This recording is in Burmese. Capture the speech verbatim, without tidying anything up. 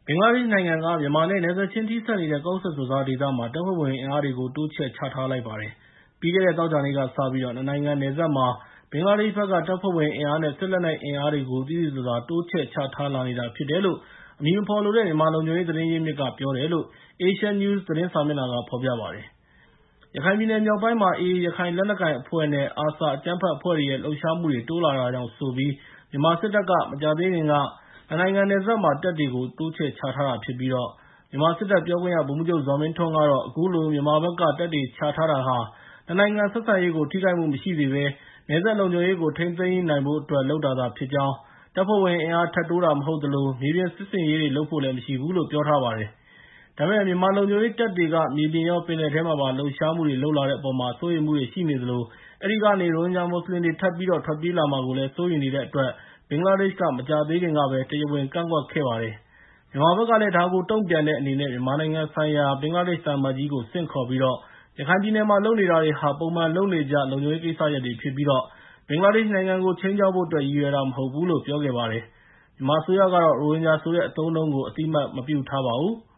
ဘင်္ဂလားဒေ့ရှ်နိုင်ငံက မြန်မာနဲ့ နယ်စပ်ချင်းထိစပ်နေတဲ့ Cox's Bazar ဒေသမှာ တပ်ဖွဲ့ဝင်အင်အားတွေကို တိုးချဲ့ချထားလိုက်ပါတယ်။ ပြီးခဲ့တဲ့ သောကြာနေ့ကစပြီး နှစ်နိုင်ငံနယ်စပ်မှာ ဘင်္ဂလားဒေ့ရှ်ဘက်က တပ်ဖွဲ့ဝင်အင်အားနဲ့ စစ်လက်နက်အင်အားတွေကို သိသိသာသာ တိုးချဲ့ချထားလာနေတာဖြစ်တယ်လို့ အမည်မဖော်လိုတဲ့ မြန်မာလုံခြုံရေးသတင်းရင်းမြစ်က ပြောတယ်လို့ Asia News သတင်းစာမျက်နှာက ဖော်ပြပါတယ်။ ရခိုင်ပြည်နယ်မြောက်ပိုင်းမှာ အေအေ ရခိုင်လက်နက်ကိုင်အဖွဲ့နဲ့ အာဆာ အကြမ်းဖက်အဖွဲ့တွေရဲ့ လှုပ်ရှားမှုတွေ တိုးလာတာကြောင့်ဆိုပြီး မြန်မာစစ်တပ်က မကြာသေးခင်က နှစ်နိုင်ငံနယ်စပ်မှာ တပ်တွေကို တိုးချဲ့ချထားတာဖြစ်ပြီး မြန်မာစစ်တပ်ပြောခွင့်ရ ဗိုလ်မှူးချုပ်ဇော်မင်းထွန်းကတော့ အခုလို မြန်မာဘက်က တပ်တွေချထားတာဟာ နှစ်နိုင်ငံဆက်ဆံရေးကို ထိခိုက်မှုမရှိစေဘဲ နယ်စပ်လုံခြုံရေးကို ထိန်းသိမ်းနိုင်ဖို့အတွက် လုပ်တာသာဖြစ်ကြောင်း၊ တပ်ဖွဲ့ဝင်အင်အားထပ်တိုးတာ မဟုတ်သလို မြေပြင်စစ်ဆင်ရေးတွေလုပ်ဖို့လည်း မရှိဘူးလို့ ပြောထားပါတယ်။ ဒါပေမဲ့ မြန်မာလုံခြုံရေးတပ်တွေက မြေပြင်ရော ပင်လယ်ထဲမှာပါ လှုပ်ရှားမှုတွေလုပ်လာတဲ့အပေါ်မှာ စိုးရိမ်မှုတွေရှိနေသလို အဲဒီကနေ ရိုဟင်ဂျာမွတ်စလင်တွေ ထပ်ပြီးတော့ ထွက်ပြေးလာမှာကိုလည်း စိုးရိမ်နေတဲ့အတွက် ဘင်္ဂလားဒေ့ရှ်က မကြာသေးခင်ကပဲ တရားဝင်ကန့်ကွက်ခဲ့ပါတယ်။ မြန်မာဘက်ကလည်း ဒါကို တုံ့ပြန်တဲ့အနေနဲ့ မြန်မာနိုင်ငံဆိုင်ရာ ဘင်္ဂလားဒေ့ရှ်သံအမတ်ကြီးကို ဆင့်ခေါ်ပြီး ရခိုင်ပြည်နယ်မှာလုပ်နေတာတွေဟာ ပုံမှန်လုပ်နေကျ လုံခြုံရေးကိစ္စရပ်တွေဖြစ်ပြီး ဘင်္ဂလားဒေ့ရှ်နိုင်ငံကို ခြိမ်းခြောက်ဖို့အတွက် ရည်ရွယ်တာမဟုတ်ဘူးလို့ ပြောခဲ့ပါတယ်။ မြန်မာအစိုးရကတော့ ရိုဟင်ဂျာဆိုတဲ့ အသုံးအနှုန်းကို အသိအမှတ်မပြုထားပါဘူး။